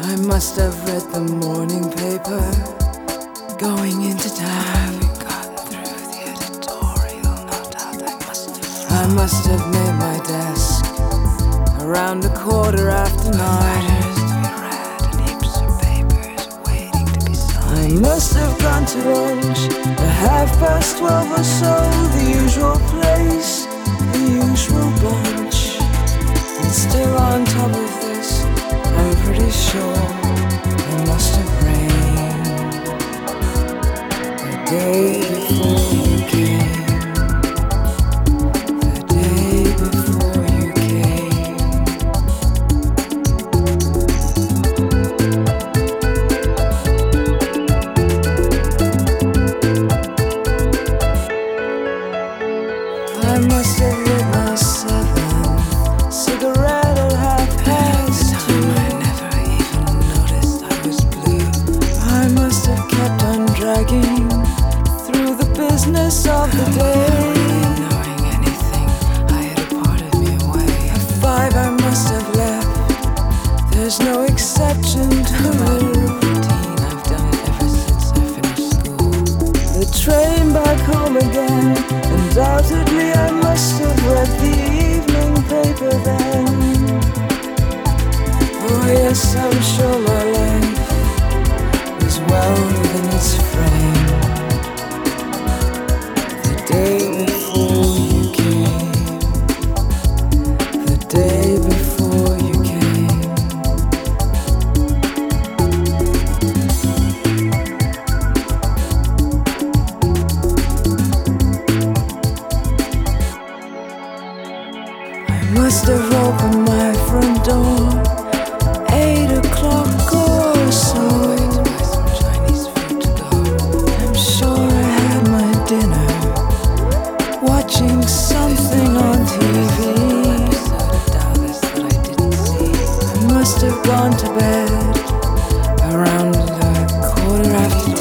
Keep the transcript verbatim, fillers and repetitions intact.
I must have read the morning paper going into town. Having gotten through the editorial, no doubt I must have. I must have made my desk around a quarter after nine. Letters to be read and heaps of papers waiting to be signed. I must have gone to lunch at half past twelve or so, the usual place, the usual bunch. And still on top of this, I'm pretty sure it must have rained the day before you came. The day before you came. I must have lit my seventh cigarette at half past two. I never even noticed I was blue. I must have kept on dragging through the business of the day. Knowing anything, I had a part of me away. At five I must have left. There's no exception to the rule. Routine, I've done it ever since I finished school. The train back home again. Undoubtedly I must have read the evening paper then. Oh yes, I'm sure my life is well within its frame. The day before you came. The day before you came. I must have opened my front door eight o'clock or so. To buy some Chinese food to go. I'm sure I had my dinner, watching something on T V. Episode of Dallas that I didn't see. I must have gone to bed around a quarter after